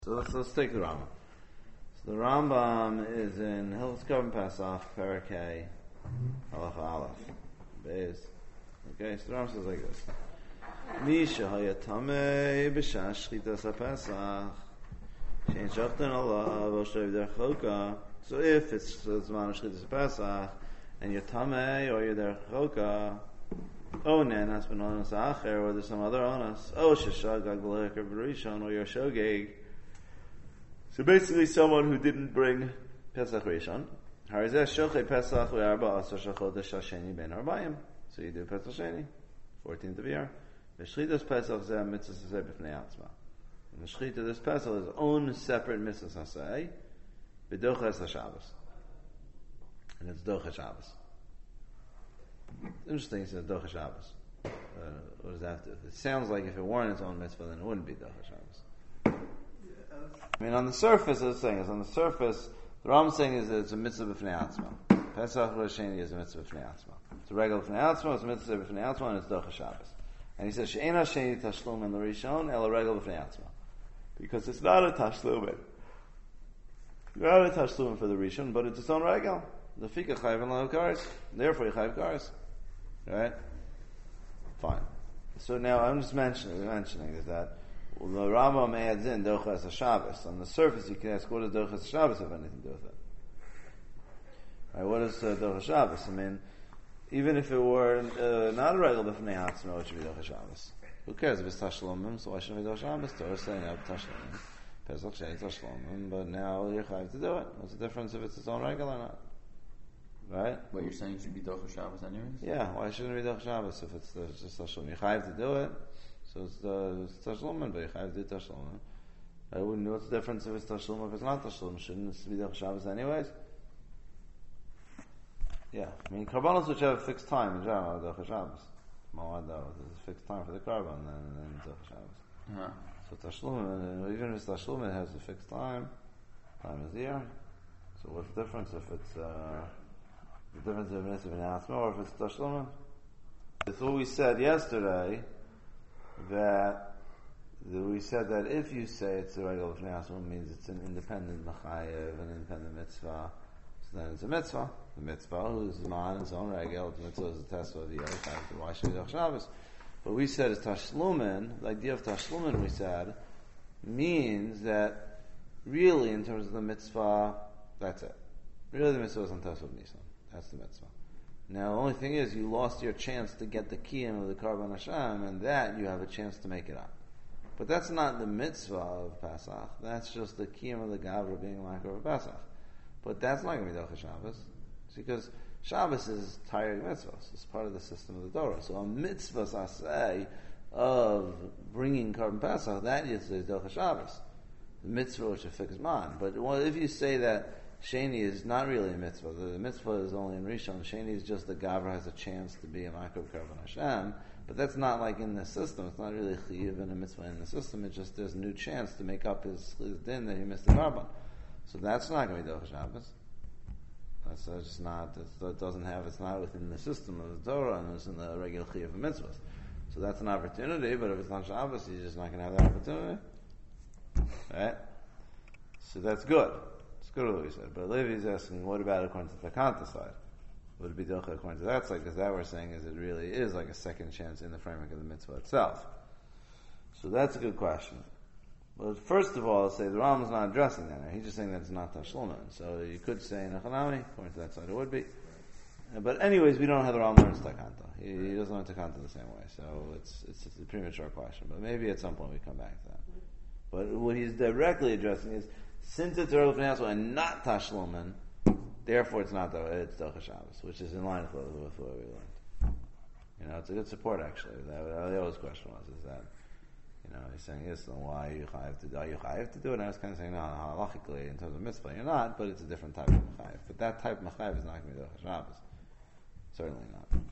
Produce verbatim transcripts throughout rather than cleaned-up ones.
So let's let's take the Rambam. So the Rambam is in Hilchos Korban Pesach, Parakeh, Halacha Aleph, Beis. Okay, so the Rambam says like this: Misha hayatamei b'shas shchitas haPesach, shein shachtan alav or shreiv der choka. So if it's the zman of shchitas haPesach and you're tamei or you're der choka, oh nenas b'nonas acher, or there's some other onas, oh sheshagag b'lecher b'rishon, or you're shogeg. So basically, someone who didn't bring Pesach Rishon, Harizeh Shochei Pesach ve'arba asar shachodesh hasheni ben arbaim. So you do Pesach Sheni, fourteenth of year. V'shchitas Pesach zeh mitzvah saseh b'fnei atzma. And the shchita this Pesach is its own separate mitzvah saseh, b'doches haShabbos, and it's doches Shabbos. Interesting, he says doches Shabbos. Uh, what does that do? It sounds like if it weren't its own mitzvah, then it wouldn't be doches Shabbos. I mean, on the surface, it's saying is on the surface, the Rambam saying is that it's a mitzvah b'fnei atzma. Pesach Rosh Sheni is a mitzvah b'fnei atzma. It's a regular b'fnei atzma, it's a mitzvah b'fnei atzma, and it's docha Shabbos. And he says she'ein hasheni tashlum in the Rishon el regular b'fnei atzma, because it's not a tashlum, not a tashlum for the Rishon, but it's its own regular. The fika chayv and lav kares, therefore you chayv kares, right? Fine. So now I'm just mentioning mentioning is that. Well, the Rambam adds in Dochas HaShabbos. On the surface, you can ask, what does Dochas HaShabbos have anything to do with it? Right, what is uh, Dochas HaShabbos? I mean, even if it were uh, not a regular B'fnei Atzma, it should be Dochas HaShabbos. Who cares if it's Tashlomim? So why shouldn't it be Dochas HaShabbos? Torah is saying up Tashlomim. Pesach Sheni Tashlomim, but now you're chayav to do it. What's the difference if it's its own regular or not? Right? What you're saying should be Dochas Shabbos anyways? Yeah, why shouldn't it be Dochas HaShabbos if it's uh, just Tashlomim? You're chayav to do it. So it's the it's Tashlumin, but you have to do Tashlumin. I wouldn't know what's the difference if it's Tashlumin if it's not Tashlumin. Shouldn't it be Dochas Shabbos anyways? Yeah, I mean Karbanos which have a fixed time in general are Dochas Shabbos. Mawad there's a fixed time for the Karban and then Dochas Shabbos. Uh-huh. So Tashlumin, even if it's Tashlumin, it has a fixed time. Time is the year. So what's the difference if it's uh, the difference if it's an Asma or if it's Tashlumin? It's what we said yesterday. That, that we said that if you say it's a regular B'fnei Atzma, means it's an independent Machayev, an independent mitzvah, so then it's a mitzvah. The mitzvah, who's man, its own regular, the mitzvah is a test of the other side, why should it be Shabbos? But we said it's Tashlumin, the idea of Tashlumin, we said, means that really, in terms of the mitzvah, that's it. Really, the mitzvah is on Tesvav Nisan. That's the mitzvah. Now, the only thing is, you lost your chance to get the kiyum of the Karban Hashem, and that you have a chance to make it up. But that's not the mitzvah of Pesach. That's just the kiyum of the Gavra being like over Pesach. But that's not going to be Dochas Shabbos, because Shabbos is tiring mitzvahs. It's part of the system of the Torah. So a mitzvah saseh of bringing Karban Pesach, that is Dochas Shabbos. The mitzvah which is fixed man. But well, if you say that Sheni is not really a mitzvah. The mitzvah is only in Rishon. Sheni is just the Gavra has a chance to be a Makrov Karban Hashem. But that's not like in the system. It's not really Chiyuv and a mitzvah in the system. It's just there's a new chance to make up his, his din that he missed the Karban. So that's not going to be Dochas Shabbos. That's uh, just not, it doesn't have, it's not within the system of the Torah and it's in the regular Chiyuv of mitzvahs. So that's an opportunity, but if it's not Shabbos, you're just not going to have that opportunity. Right? So that's good. It's good what we said. But Levi's asking, what about according to the Kanta side? Would it be Docha according to that side? Because that we're saying is it really is like a second chance in the framework of the mitzvah itself. So that's a good question. But first of all, say the Rambam is not addressing that. He's just saying that it's not Tashlumin. So you could say Nachanami, according to that side it would be. But anyways, we don't know how the Rambam learns Takanta. He, he doesn't learn Takanta the same way. So it's, it's it's a premature question. But maybe at some point we come back to that. But what he's directly addressing is, since it's early B'nei Atzma and not Tashlumin, therefore it's not it's Dochas Shabbos, which is in line with, with what we learned. You know, it's a good support actually. That, the always question was is that, you know, he's saying yes, then why are you chayav to do? Are you chayav to do it? And I was kind of saying no, halachically in terms of mitzvah you're not, but it's a different type of chayav. But that type of chayav is not going to be Dochas Shabbos. Certainly not.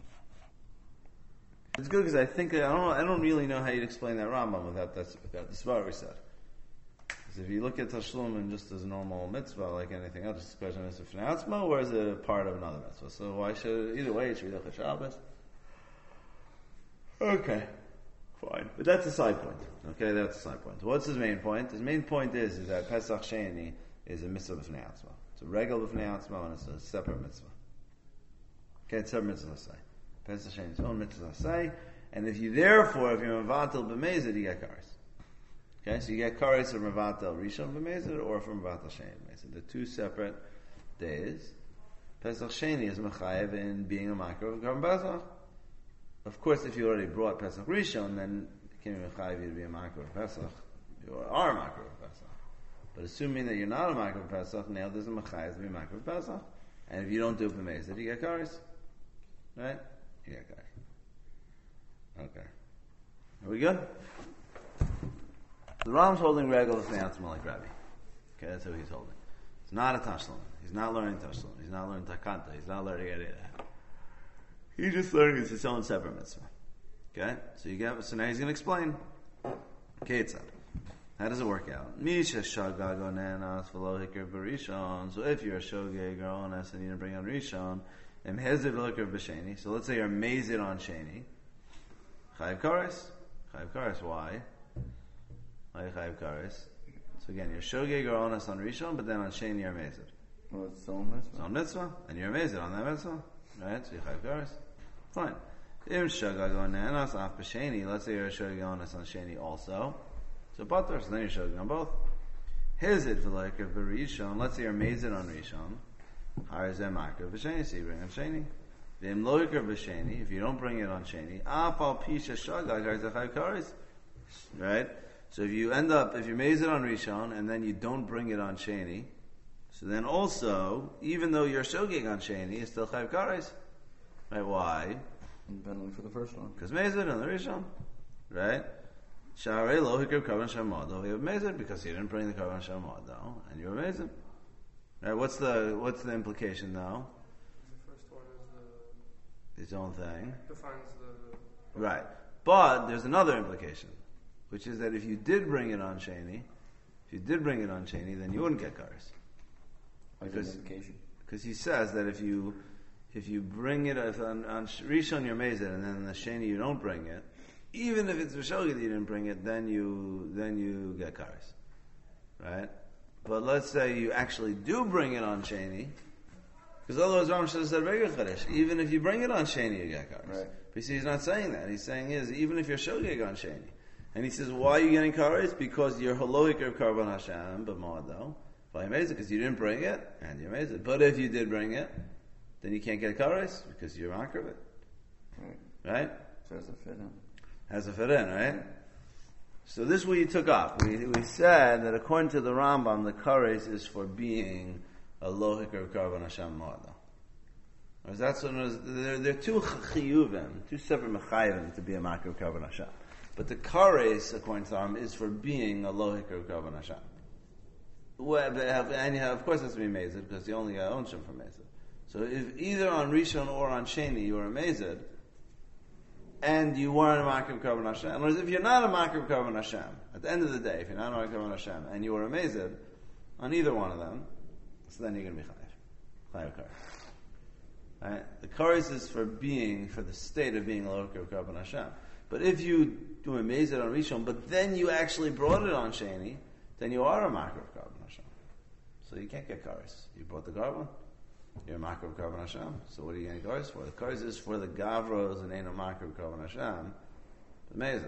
It's good because I think I don't know, I don't really know how you'd explain that Rambam without that without the Svar we said. Because if you look at Tashlumin just as a normal mitzvah, like anything else, it's a question of B'fnei Atzma, or is it a part of another mitzvah? So why should, either way, it should be Dochas Shabbos. Okay. Fine. But that's a side point. Okay, that's a side point. What's his main point? His main point is, is that Pesach Sheni is a mitzvah b'fnei atzma. It's a regal b'fnei atzma, and it's a separate mitzvah. Okay, it's a separate mitzvah say. Pesach Sheni is its own mitzvah say. And if you therefore, if you're mevatel b'mezid, you get kares. Okay, so you get kares from mevatel rishon b'mezid or from mevatel sheni b'mezid. They're two separate days. Pesach Sheni is mechayev in being a makro of Karban Pesach. Of course, if you already brought Pesach Rishon, then it can't be mechayev you to be a makro of Pesach. You are a makro of Pesach. But assuming that you're not a makro of Pesach, now there's a mechayev to be a makro of Pesach. And if you don't do it b'mezid, you get kares. Right? You get kares. Okay. Are we good? The Ram's holding regal of Neatzma like Rabbi. Okay, that's who he's holding. It's not a Tashlum. He's not learning Tashlum. He's not learning Takanta. He's not learning any of that. He's just learning it's its own separate mitzvah. Okay? So you get, so now he's going to explain. Okay, it's up. How does it work out? Misha shagag onenas v'lo hikr b'rishon. So if you're a shogeg or ones and you didn't bring on Rishon, em hezer v'lo hikr b'sheni. So let's say you're mazed on Sheni. Chayiv kares. Chayiv kares. Why? Why chayiv kares? So again, you're shogeg or ones on Rishon, but then on Sheni you're mazed. Well, it's its own mitzvah. It's on mitzvah, and you're mazed on that mitzvah, right? So you chayiv kares. Fine. Im shogeg onenas af b'sheni. Let's say you're a shogeg ones on Sheni also. So butter, so then you're shogeg on both. Hizid v'lo hikr b'rishon. Let's say you're mazed on Rishon. Harzeh makar b'sheni. So you bring on Sheni. V'im lo hikr b'sheni, if you don't bring it on Sheni, af al pisha shagag harzeh chayiv kares. Right? So if you end up, if you maze it on Rishon, and then you don't bring it on Sheni, so then also, even though you're shogeg on Sheni, it's still chayiv kares. Right? Why? And penalty for the first one. Because maze it on the Rishon. Right? Sharei lo hikr karban shamado. You have maze it because you didn't bring the karban shamado, and you were maze it. Right? What's the, what's the implication now? Its own thing. Defines the... Right. But there's another implication, which is that if you did bring it on Sheni, if you did bring it on Sheni, then you wouldn't get kares. Because, because he says that if you if you bring it if on, on Rishon you're mazed, and then on the Sheni you don't bring it, even if it's V'shogeg that you didn't bring it, then you then you get kares. Right? But let's say you actually do bring it on Sheni, because otherwise Ram should have said regular Chodesh. Even if you bring it on Sheni, you get kares. Right. But you see, he's not saying that. He's saying is even if you're shogeg on Sheni, and he says, why are you getting kares? Because you're haloik of karban Hashem, but mo'ado. Why you made it? Because you didn't bring it, and you made it. But if you did bring it, then you can't get kares because you're makar of it. Right. Right? So has a fit in. Has a fit in, right? So this is what you took up. We we said that according to the Rambam, the kares is for being a lohik of karban Hashem mo'ado. That's what there, there are two chiyuvim, two separate mechayivim to be a makar of karban Hashem. But the kares, according to Rambam, is for being a lohik of karban Hashem. Well, and you have, of course, it has to be mazed because you only got onshim for mazed. So if either on Rishon or on Sheni you were a mazed, and you weren't a makar of karban Hashem, in other words, if you're not a makar of karban Hashem, at the end of the day, if you're not a makar of karban Hashem, and you were a mazed on either one of them, so then you're going to be chayiv, chayiv kares. Right? The kares is for being, for the state of being a lohik of karban Hashem. But if you do a mazed on Rishon, but then you actually brought it on Sheni, then you are a makar of karban Hashem. So you can't get kares. You brought the karban, you're a makar of karban Hashem. So what are you getting kares for? The kares is for the gavros and ain't a makar of karban Hashem. The mazed.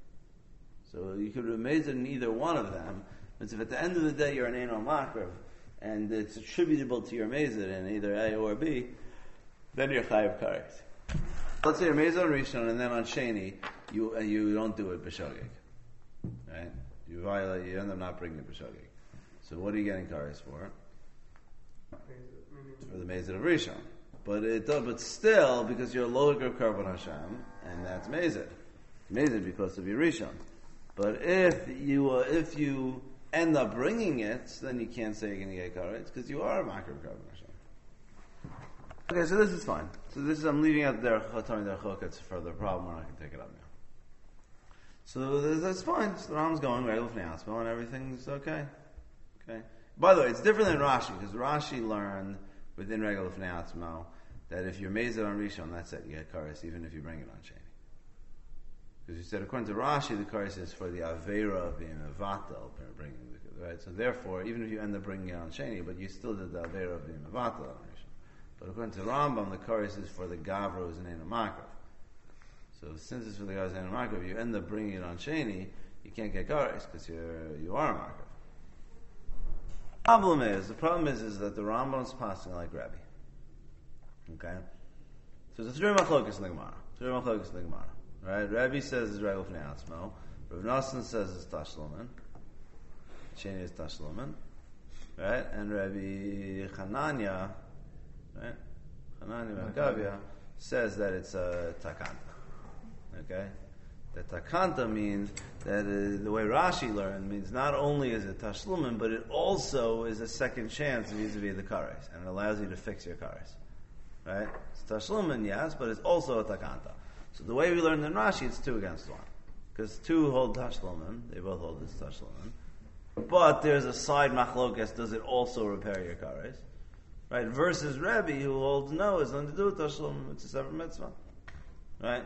So you could be mazed in either one of them. But if at the end of the day you're an ain't makar, and it's attributable to your mazed in either A or B, then you're chayiv kares. Let's say you're mazed on Rishon, and then on Sheni you uh, you don't do it b'shogeg, right? You violate. You end up not bringing it b'shogeg. So what are you getting kares for? For the mazed of Rishon, but it does, but still because you're a lohik of karban Hashem, and that's mazed, mazed because of your Rishon. But if you uh, if you end up bringing it, then you can't say you're going to get kares because you are a makar of karban Hashem. Okay, so this is fine. So this is, I'm leaving out their Chatani, their Chok, it's a further problem, we're not going to take it up now. So this, that's fine. So the Ram's going, right, with Neatzmo, and everything's okay. Okay. By the way, it's different than Rashi, because Rashi learned within Regel of Neatzmo that if you're mazed on Rishon, that's it, you get kares, even if you bring it on Sheni. Because you said according to Rashi, the kares is for the avera of being a vatal, bringing the, right? So therefore, even if you end up bringing it on sheni, but you still did the avera of being a vatal. But according to Rambam, the kares is for the gavra who's an enamakrav. So since it's for the guy's enamakrav, you end up bringing it on sheni, you can't get kares because you're you are a makrav. Problem is, the problem is, is that the Rambam is passing like Rabbi. Okay? So there's three machlokas in the Gemara. Three machlokas in the Gemara. Right? Rabbi says it's Regel Fnei Atzmo. Rav Nosson says it's Tashlumen. Sheni is Tashlumen. Right? And Rabbi Chananya, right? Chananya ben Gavia says that it's a Takanta. Okay? That Takanta means that uh, the way Rashi learned means not only is it Tashlumen, but it also is a second chance vis-a-vis the Kares, and it allows you to fix your Kares. Right? It's Tashlumen, yes, but it's also a Takanta. So the way we learned in Rashi, it's two against one. Because two hold Tashlumen, they both hold this Tashlumen. But there's a side machlokas, does it also repair your Kares? Right? Versus Rebbe, who holds no, it's nothing to do with Tashlumen, it's a separate mitzvah. Right?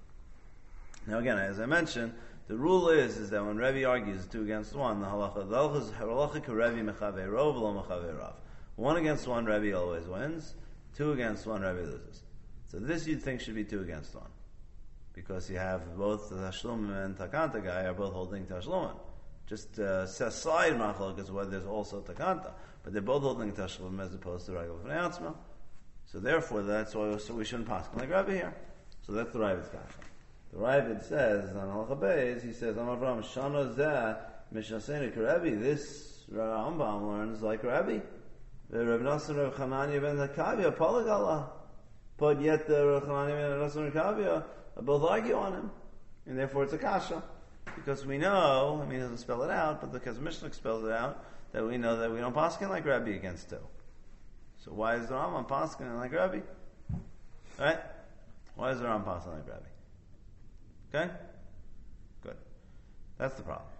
Now again, as I mentioned, the rule is is that when Rebbe argues two against one, the halacha, the halacha is halacha Rebbe mechavei rov v'lo mechavei rav. One against one, Rebbe always wins. Two against one, Rebbe loses. So this you'd think should be two against one, because you have both the Tashlumen and Takanta guy are both holding Tashlumen. Just uh, side machlok is where there's also Takanta, but they're both holding Tashlumen as opposed to Regel Fnei Atzmo. So therefore, that's why so we shouldn't pass like Rebbe here. So that's the Ravid's kasha. The Ravid says on Halacha Beis, he says, "Amar Avram Shana Zeh Mishnasenu K'Rebbe." This Rambam learns like Rebbe. The Rav Nosson Rav Chananya ben Zakavia Palagala, but yet the Rav Chananya ben Nosson Zakavia both argue on him, and therefore it's a kasha, because we know. I mean, he doesn't spell it out, but because Mishnah spells it out, that we know that we don't paskin like Rebbe against two. So why is the Rambam paskin like Rebbe? Right? Why is the Rambam paskin like Rebbe? Okay? Good. That's the problem.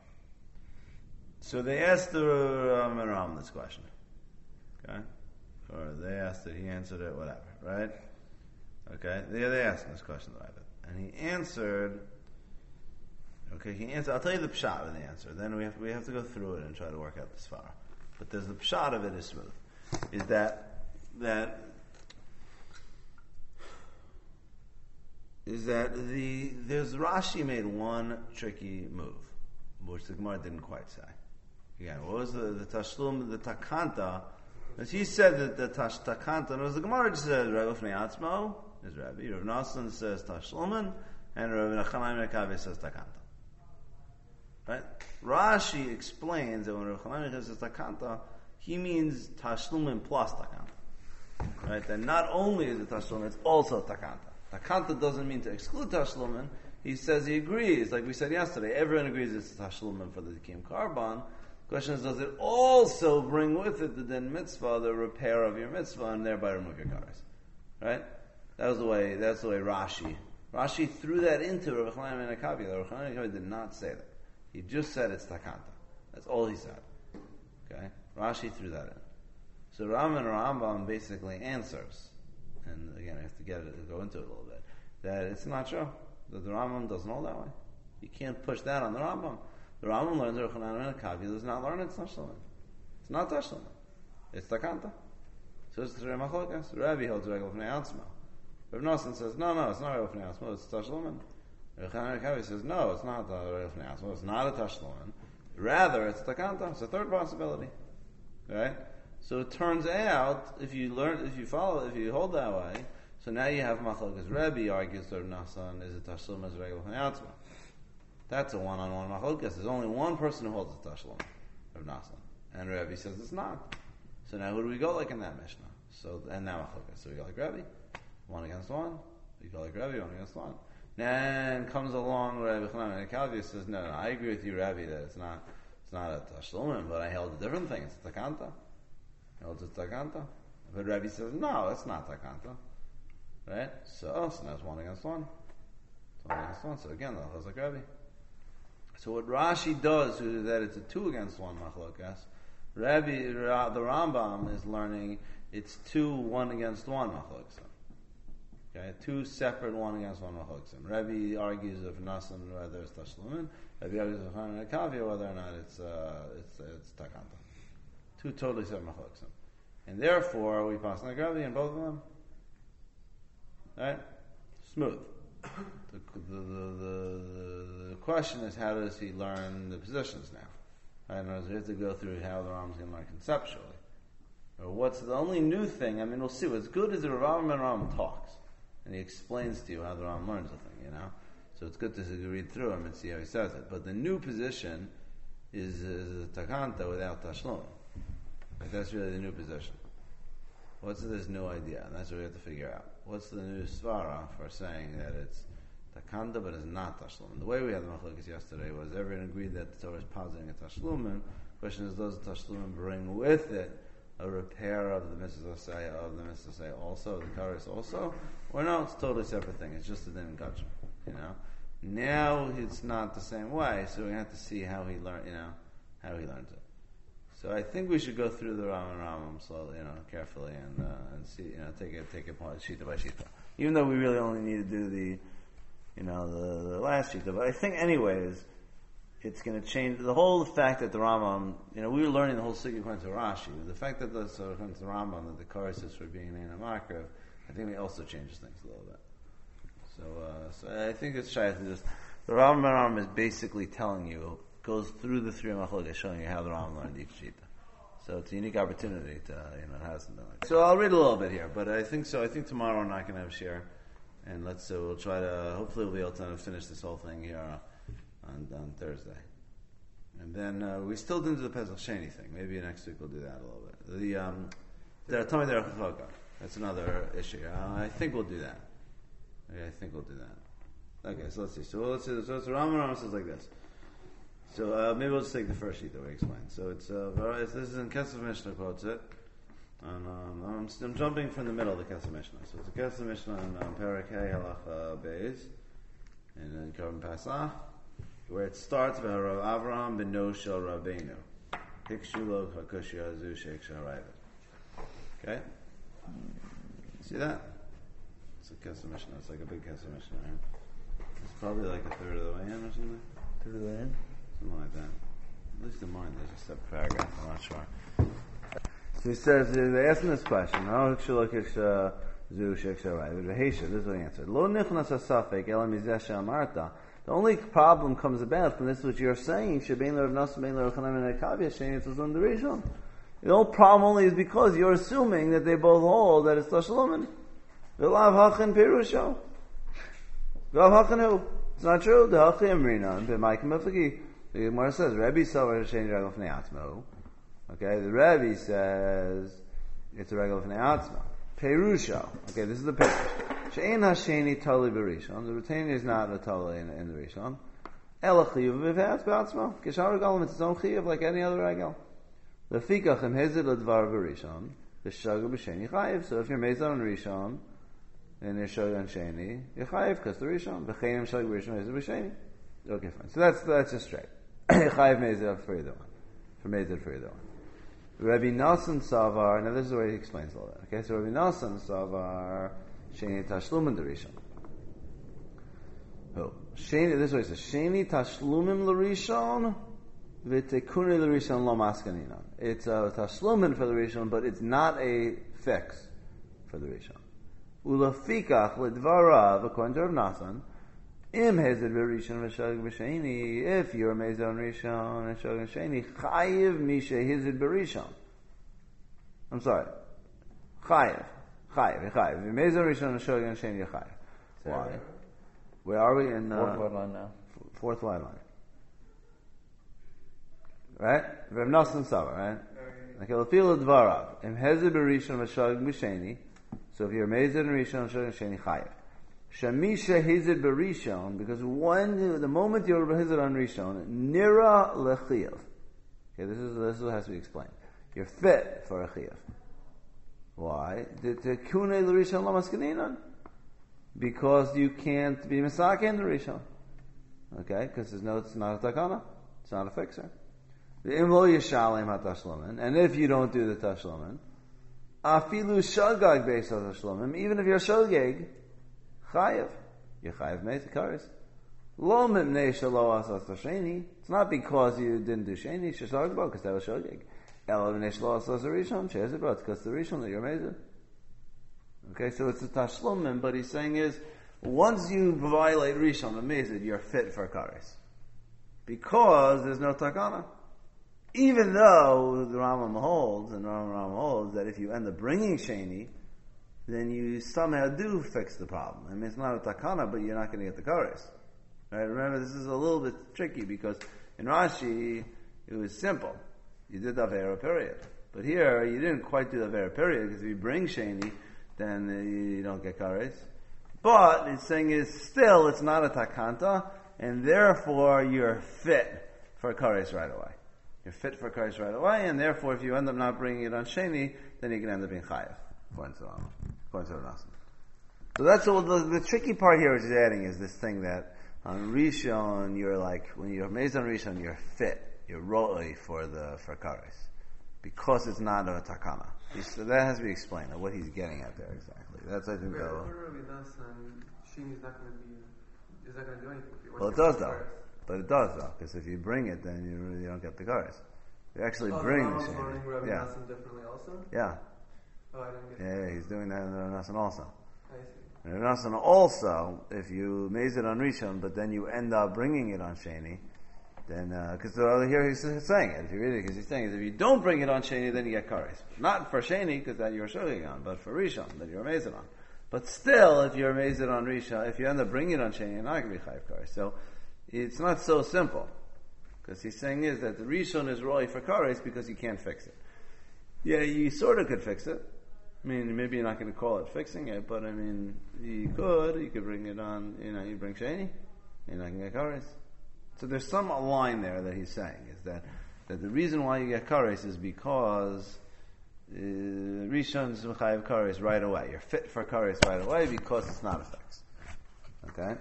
So they asked the Ram and Ram this question. Okay? Or they asked it, he answered it, whatever. Right? Okay? They, they asked him this question, and he answered, okay, he answered, I'll tell you the pshat of the answer, then we have, we have to go through it and try to work out the svara. But there's the pshat of it is smooth. Is that, that, is that the there's Rashi made one tricky move, which the Gemara didn't quite say. Again, what was the the tashlum, the takanta? As he said that the tash takanta, and it was the Gemara just said Regel Fnei Atzmo is Rabbi. Rav Nosson says tashlumen, and Rav Nachman ben Kavi says takanta. Right? Rashi explains that when Rav Nachman says takanta, he means tashlumen plus takanta. Right? That not only is it tashlumen, it's also takanta. Takanta doesn't mean to exclude Tashlumen. He says he agrees, like we said yesterday, everyone agrees it's Tashlumen for the Kim Karban. Question is, does it also bring with it the din mitzvah, the repair of your mitzvah, and thereby remove your kares? Right? That was the way, that's the way Rashi. Rashi threw that into Rav Chanan ben Akavi. Rav Chanan ben Akavi did not say that. He just said it's Takanta. That's all he said. Okay? Rashi threw that in. So Ram and Rambam basically answers. And again, I have to get it, go into it a little bit. That it's not true. That the Rambam doesn't hold that way. You can't push that on the Rambam. The Rambam learns that Rav Chanan ben Akavi does not learn it's Tashlumen. It's not Tashlumen. It's Takanta. So it's Tashlumen Machlokas. Rabbi holds Regel Fnei Atzmo. Rav Nosson says, no, no, it's not Regel Fnei Atzmo, it's Tashlumen. Rav Chanan ben Akavi says, no, it's not Regel Fnei Atzmo, it's not a Tashlumen. Rather, it's Takanta. It's a third possibility. Right? So it turns out, if you learn, if you follow, if you hold that way, so now you have Machlokas. Rebbe argues that Rav Nosson is a Tashlumen as Regel Fnei Atzmo. That's a one-on-one Machlokas. There's only one person who holds a Tashlumen, Rav Nosson, and Rebbe says it's not. So now who do we go like in that Mishnah? So and now Machlokas. So we go like Rebbe, one against one. We go like Rebbe, one against one. Then comes along Rebbe Chanan ben Akavi says, no, no, I agree with you, Rebbe, that it's not, it's not a Tashlumen, but I held a different thing. It's a Takanta. It's Takanta. But Rebbe says, no, it's not Takanta. Right? So, so now it's one against one. It's one against one. So again, that's like Rebbe. So what Rashi does is that it's a two against one machlokas. Rebbe, the Rambam is learning it's two one against one machlokas. Okay, two separate, one against one machloksim. Rebbe argues if nasan whether it's tashlumin. Rebbe argues if Hanan and Kavya whether or not it's uh, it's it's takanta. Two totally separate machloksim, and therefore we pass like Rebbe in both of them. Right, smooth. The, the, the, the, the question is, how does he learn the positions now? Right? In other words, we have to go through how the Rambam is going to learn conceptually. Or what's the only new thing? I mean, we'll see. What's good is that Rav Ben Rambam talks, and he explains to you how the Rambam learns the thing. You know, so it's good to read through him and see how he says it. But the new position is, is takanta without tashlum. Like, that's really the new position. What's this new idea? And that's what we have to figure out. What's the new svara for saying that it's takanda but it's not tashlum? The way we had the machlokes yesterday was everyone agreed that the Torah is positing a tashlumin. The question is, does the tashlumin bring with it a repair of the mitzvah say of the mitzvah say also, the kares also? Or no, it's a totally separate thing. It's just a din gotcha. You know? Now it's not the same way, so we have to see how he learn you know, how he learns it. So I think we should go through the Ram and Ramam slowly, you know, carefully, and uh, and see, you know, take it take it point shita by shita. Even though we really only need to do the, you know, the, the last shita, but I think anyways, it's going to change the whole fact that the Rambam, you know, we were learning the whole sugi according to Rashi. The fact that the so according to the Rambam that the choruses were being in a makriv, I think it also changes things a little bit. So, uh, so I think it's shy to just the Rambam Rambam is basically telling you. Goes through the three machlokes, showing you how the Rambam learned each shita. So it's a unique opportunity to, you know, it hasn't done it. So I'll read a little bit here, but I think so. I think tomorrow we're not going to have share, and let's so we'll try to. Hopefully, we'll be able to finish this whole thing here on on Thursday, and then uh, we still didn't do the Pesach Sheni thing. Maybe next week we'll do that a little bit. The um, the Tomei Derech Chavoka. That's another issue. Uh, I think we'll do that. Okay, I think we'll do that. Okay, so let's see. So let's see. So it's Rambam Rambam says like this. So uh, maybe we'll just take the first sheet that we explained. So it's, uh, it's this is in Kesef Mishnah quotes it. And, um, I'm, I'm jumping from the middle of the Kesef Mishnah. So it's a Kesef Mishnah in um, Perek Hey Halacha Beis and in Korban Pesach, where it starts with Rav Avraham ben Noshel Rabbeinu Hikshulo Hakushi Hazu Sheikh Sharavid. Okay, see that? It's a Kesef Mishnah. It's like a big Kesef Mishnah. Right? It's probably like a third of the way in or something. Third of the way in. Something like that. At least in mine, there's a separate paragraph. I'm not sure. So he says, they asked him this question. Oh, this is what he answered. Lo nichnas hasafek elam mizeh she'amarta. The only problem comes about from this, which you're saying, shebein l'Rav Nosson, bein l'Rav Chanan ben Akavia, shein it's on the Rishon. The whole problem only is because you're assuming that they both hold that it's Tashlumin. V'lav hachin perusho. V'lav hachin who? It's not true. The hachim rinan b'maikim afagi. The Gemara says, Rebbe savar shein regel fnei atzmo. Okay, the Rebbe says it's a regel fnei atzmo. Perusha. Okay, this is the perush. She'ein hasheni tali b'rishon. The retainer is not a tali in, in the rishon. Ela chiyuv b'v'atz b'atzmo. Kishar regalim, it's its own chiyuv like any other regel. Lefikach im hezid l'dvar b'rishon. B'shagu b'sheni chayiv. So if you're mezid on rishon, and you're shog on sheni, you're chayiv because the rishon. B'cheinim shog b'rishon hezid b'sheni. Okay, fine. So that's that's just straight. Chayiv mezid for either one. For mezid for either one. Rabbi Nosson Savar, now this is the way he explains all that. Okay, so Rabbi Nosson Savar, Sheni Tashlumin L'Rishon. Oh, Sheni, this is what he says, Sheni Tashlumim L'Rishon, V'tekuni L'Rishon Lo Maskaninon. It's a Tashlumin for the Rishon, but it's not a fix for the Rishon. Ulafikach L'Dvarav, according to Rav Nosson, Im Hezid V'Rishon V'Shag V'Sheni, if you're Mezid on Rishon and Shag V'Sheni, Chayiv Misha Hezid V'Rishon. I'm sorry. Chayiv. Chayiv. Chayiv. If you're Mezid on Rishon and Shag V'Sheni, you're Chayiv. Why? Where are we? In uh, fourth white line now. F- fourth white line. Right? Rav Nosson Savar, right? Okay, L'Fil L'Dvarav. Im Hezid V'Rishon V'Shag V'Sheni. So if you're Mezid on Rishon and Shag V'Sheni, Chayiv. Shamisha hizid berishon, because when the moment you're hizid on rishon, nira lechiyav. Okay, this is this is what has to be explained. You're fit for a chiyav. Why? The tekune l'rishon lamaskaninon, because you can't be misake in the rishon. Okay, because there's no, it's not a takana, it's not a fixer. The imlo yishalem hatashlomen, and if you don't do the tashlomen, afilu shagag beis hatashlomen, even if you're shogeg. chayiv. You're chayiv meis kares. Lo mipnei shelo asas sheni. It's not because you didn't do sheni, sheshag bo, because that was shogeg. Ela mipnei shelo asas rishon, shezeh bo, because the rishon that you're mezid. Okay, so it's a tashlumim, but he's saying is, once you violate rishon and mezid, you're fit for kares. Because there's no takana. Even though the Rambam holds, and the Rambam holds, that if you end up bringing sheni, then you somehow do fix the problem. I mean, it's not a takana, but you're not going to get the kares. Right? Remember, this is a little bit tricky, because in Rashi, it was simple. You did the Avera period. But here, you didn't quite do the Avera period, because if you bring sheni, then uh, you don't get kares. But it's saying is still, it's not a takanta, and therefore you're fit for kares right away. You're fit for kares right away, and therefore if you end up not bringing it on sheni, then you can end up being chayiv. According to according to Rashi. So that's all. The, the tricky part here is adding is this thing that on Rishon you're like when you're amazed on Rishon you're fit, you're roi for the for kares because it's not a takana. So that has to be explained. What he's getting at there exactly. That's I think. Where Rabbi Nassan, sheni is not going to be, is not going to do anything. Well, it does though. But it does though, because if you bring it, then you really don't get the kares. You actually oh, bring the sheni. Learning Rabbi yeah. Nassan differently also. Yeah. Oh, I didn't get Yeah, that. yeah, he's doing that in Rabbi Nassan also. I see. Rabbi Nassan also, if you maze it on Rishon, but then you end up bringing it on Sheni, then because uh, here he's saying it. If you read it, because he's saying is if you don't bring it on Sheni, then you get kares. Not for Sheni, because that you're shogeg on, but for Rishon, that you're mazed on. But still, if you're mazed on Rishon, if you end up bringing it on Sheni, you're not going to be chayiv kares. So it's not so simple. Because he's saying is that the Rishon is roi for kares because you can't fix it. Yeah, you sort of could fix it. I mean, maybe you're not going to call it fixing it, but I mean, you could. You could bring it on. You know, you bring sheni, you're not going to get kares. So there's some line there that he's saying is that that the reason why you get kares is because uh, Rishon's mechayev kares right away. You're fit for kares right away because it's not a fix. Okay,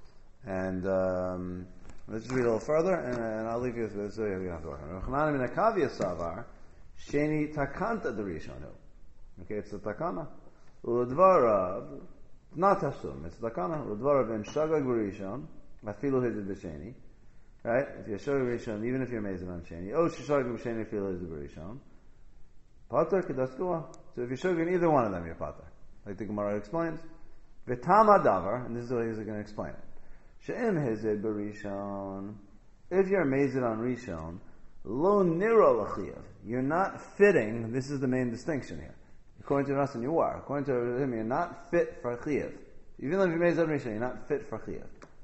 and um, let's read a little further, and, and I'll leave you with this. So you don't have to work on it. Chanan min Akavia savar sheni takanta the Rishonu. Okay, it's a takana. Uladvarav, not Hashem, it's a takana. Uladvarav in shagag b'rishon, afilu hizid b'sheni. Right? If you're shagag b'rishon, even if you're mazed on sheni, oh, shagag b'sheni afilu hizid b'rishon. Pater kedaskua. So if you're shagag in either one of them, you're pater. Like the Gemara explains. V'tama davar, and this is the way he's going to explain it. She'im hizid b'rishon. If you're mazed on rishon, lo niro l'chiyav. You're not fitting, this is the main distinction here. According to Rasan, you are. According to him, you're not fit for chiyuv. Even though you're made on Rishon, you're not fit for chiyuv.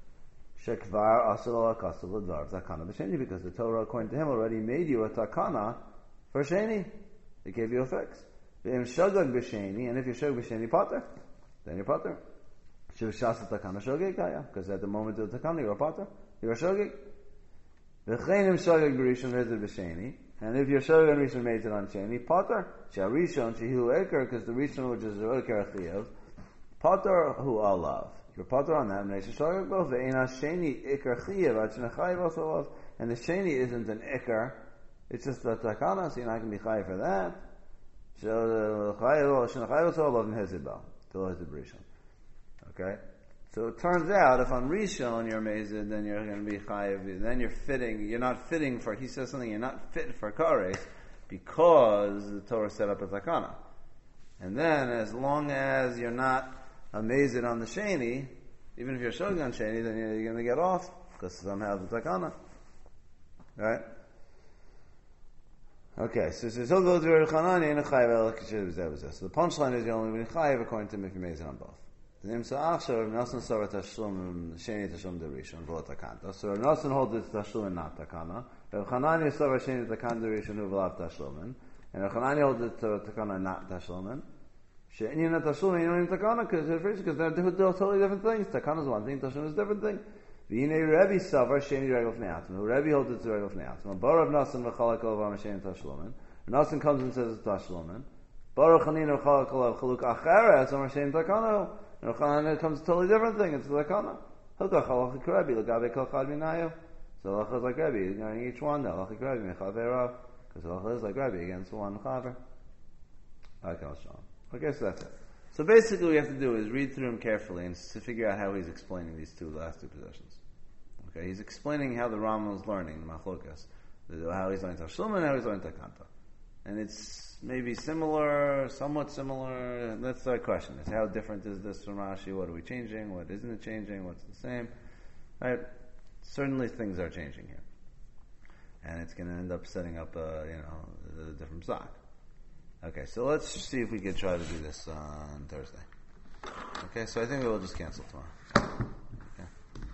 Shekvar aselo akasav l'dvar takana b'sheni, because the Torah, according to him, already made you a takana for sheni. It gave you a fix. V'im shagag b'sheni, and if you're shagag b'sheni pater, then you're pater. Shiv shasa takana shogeg kaya, because at the moment of the takana, you're a pater. You're a shogeg. V'cheinim shagag b'rishon hezid b'sheni. And if you're showing on Rishon made it on Sheni, Potter, Sharishon, Shehilu Eker, because the Rishon which is Eker Chiyav, Potter who Allah. You're Potter on that, and Reisha Shagag both, Ve'ena Sheni Eker Chiyav, Achna Chayiv also of, and the Sheni isn't an Eker, it's just a Takana, so you're not going to be Chayiv for that. So, Chayiv, Achna Chayiv also of, and Hezibah, till Hezib Rishon. Okay? So it turns out, if on Rishon you're mazed, then you're going to be chayiv. Then you're fitting. You're not fitting for. He says something. You're not fit for kares because the Torah set up a takana. And then, as long as you're not amazed on the sheni, even if you're showing on sheni, then you're, you're going to get off because somehow the takana. Right? Okay. So so so goes to Chanani and chayiv. So the punchline is you're only going to be chayiv according to him if you're mazed on both. The name Sa'achshav, Nelson Sarah Tashlum, Sheni Tashlum the Rishon, V'lo Takanta. So Nelson holds it's Tashlum and not Takana. Rav Chanani Sarah Sheni Takanta Rishon, V'lav Tashlumin. And Rav Chanani holds it's Takana and not Tashlumin. Sheni and Tashlumin, you don't need Takana, because they're, they're totally different things. Takana is one thing, Tashlum is a different thing. V'yinei Rebbe Savar, Sheni Regel Fnei Atzma. Rebbe holds it's Regel Fnei Atzma. Barav Nelson V'chalak Olav Sheni Tashlumin. Nelson comes and says it's Tashlumin. Barav Chanina V'chalak Olav Chaluk Acheres, Amar Sheni Takana. And it comes a totally different thing. It's like Kana. Hilkach halachic Rebbe, Lagabe kol chad minayu. So halacha is like Rebbe, ignoring each one. The halachic Rebbe, mechaverav. Because halacha is like Rebbe against one chaver. Okay, so I guess that's it. So basically, what we have to do is read through him carefully and to figure out how he's explaining these two last two positions. Okay, he's explaining how the Rambam is learning the Machlokas, how he's learning Tashlum and how he's learning Takanta, and it's maybe similar, somewhat similar. That's our question: is how different is this from Rashi? What are we changing? What isn't it changing? What's the same? Right? Certainly, things are changing here, and it's going to end up setting up a you know a different psak. Okay, so let's see if we can try to do this on Thursday. Okay, so I think we'll just cancel tomorrow.